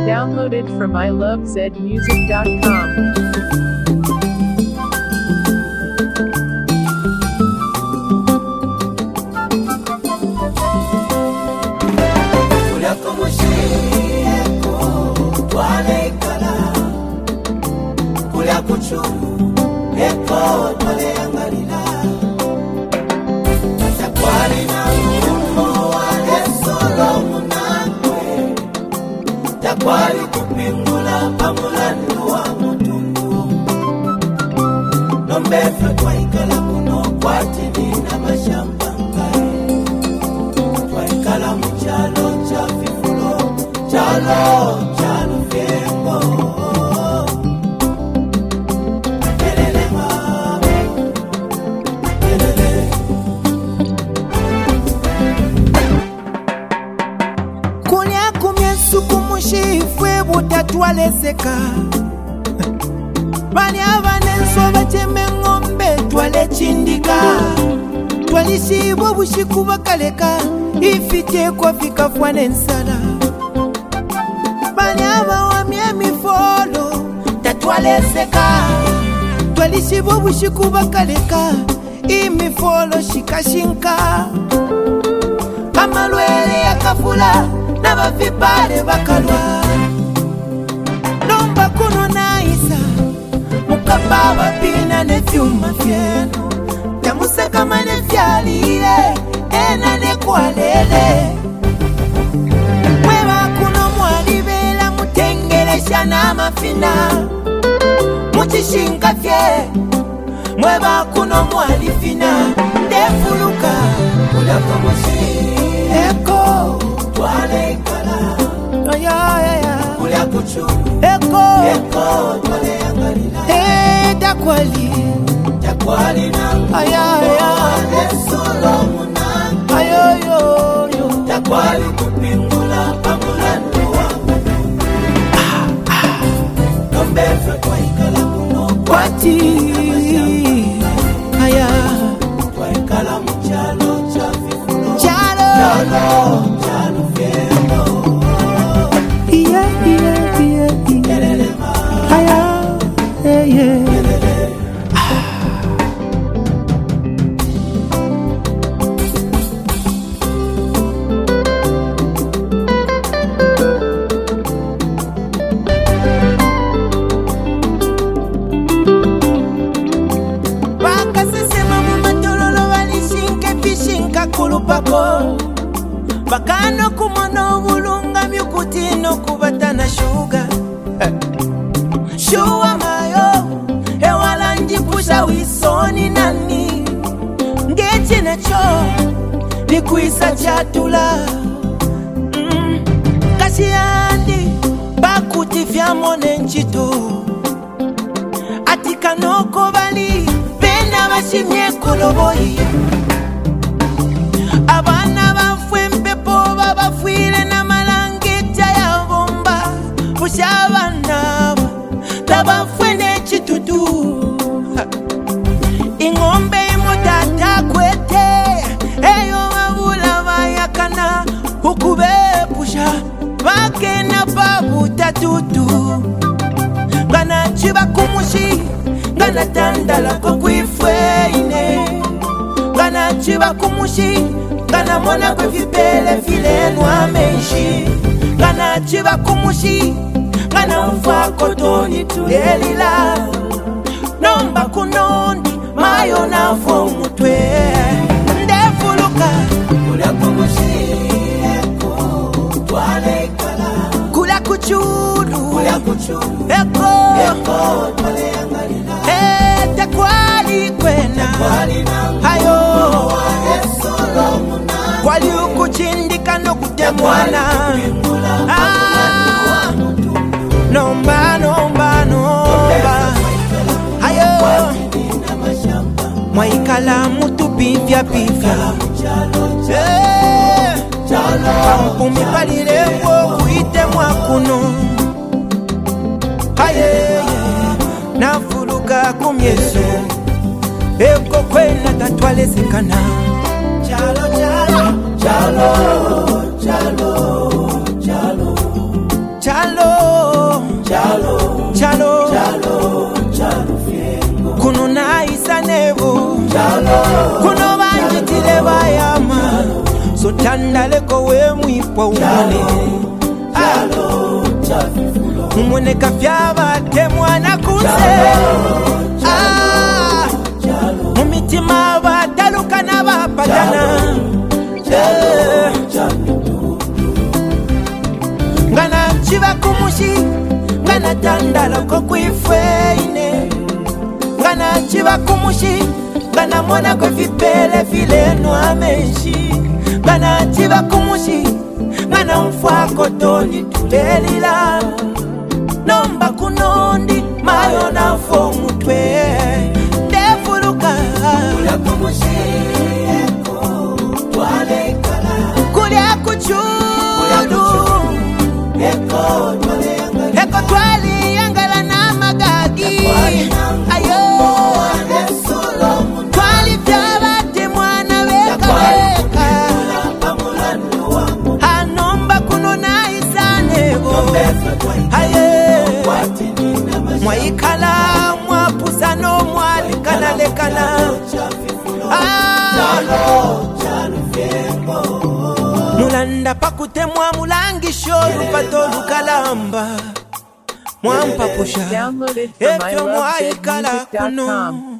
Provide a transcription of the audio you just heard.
Downloaded from ilovezmusic.com. Takwali kupingula pamulando wa mutundu Nombefe kwa ikala kuno kwa tini na mashampangai Kwa ikala mchalo cha fifulo Chalo fiengo Kelele mame Kelele Kunya kumyesu kumushifwe butatwaleseka Bani abanenso bacheme ngombe twale chindika Twalishibwa bushiku bakaleka ifite kwa fika fwane nsala Bani abawamye mifolo tatwaleseka Twalishibwa bushiku bakaleka imifolo shikashinka Amalwele yakafula Nabafipale bakalwa Nomba kuno naisa Mukababa pina nevyuma vyenu Yamuseka mane vyalile Ena nekwalele Mweba kuno mwalibela Mutengelesha na mafina Muchishinka vye Mweba kuno mwalifina Ndefuluka Kulako mushi Eko Twale ikala Kulia kuchu Eko Twale yangalila Takwali nangu Solo munangu Takwali kupingula pamulando wangu Nombefe kwa ikala kuno Kwati Kwa ikala mchalo cha fifulo Chalo fiengo Kelele Bakasesema mumatololo walishinke pishinka kulupako Bakano kumono bulunga myukutino kubatana shuga Shuwa mayo Ewala njipusha wisoni nani Ngechi nacho Nikuisa chatula Kashiandi Bakuti vya mone nchito Atika noko bali Bena bashimye koloboi Abana bafwe mpepo Babafwile na malangita ya bomba Bushabana Tabafwe nechitutu Ingombe imotata kwete Eyo mabula bayakana Ukubepusha Bakena babu tatutu Gana chiba kumushi Gana tandala kwa kuifweine Gana chiba kumushi Gana mwana kwe vipele vile nwa menshi Gana chiba kumushi Gana mfa kotoni tulelila Nomba kunondi Mayo na fomutwe Ndefuluka Kulia kumushi Twale ikala Kula kuchulu Eko Twale yangalila Takwali kwena Hayo Solo munangu Kwali ukuchindika no kutemwana Nomba Hayo Mwaikala mutu pivya Kampumi palile kuite mwakuno Haye Nafuluka kumyesu Eko kwena tatwale sekana Chalo Chalo tandaleko we mwipo umone umone kafyaba temwana kunse mumitima batalukana bapatana ngana chiba kumushi ngana tandaleko kwifeine ngana chiba kumushi ngana mwana kwe vipele vileno amenshi ngana chiba kumushi ngana mfwako toni tulelila nomba kunondi mayo na fomu twe defuluka kula kumushi eko twale kala kulia kuchudu eko twali yangala na magagi ayo twali vyabate mwana weka weka anomba kuno na isanego aye mwaikala mwapusano mwalikana lekana mulanda pakutemwa mulangisho lupato lukalamba mwampapusha Downloaded from efyo mwaikala kuno ilovezmusic.com.